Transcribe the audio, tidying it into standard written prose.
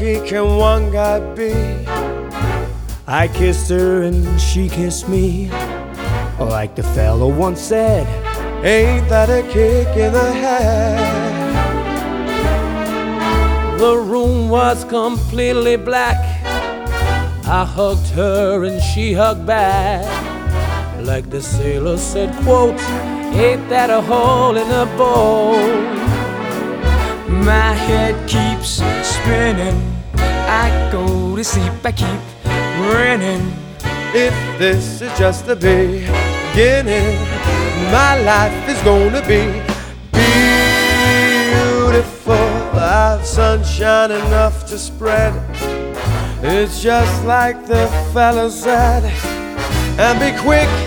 lucky can one guy be? I kissed her and she kissed me. Like the fellow once said, ain't that a kick in the head? The room was completely black. I hugged her and she hugged back. Like the sailor said, quote, ain't that a hole in the boat? My head keeps spinning. I go to sleep, I keep grinning. If this is just the beginning, my life is gonna be beautiful. I've sunshine enough to spread. It's just like the fella said. And be quick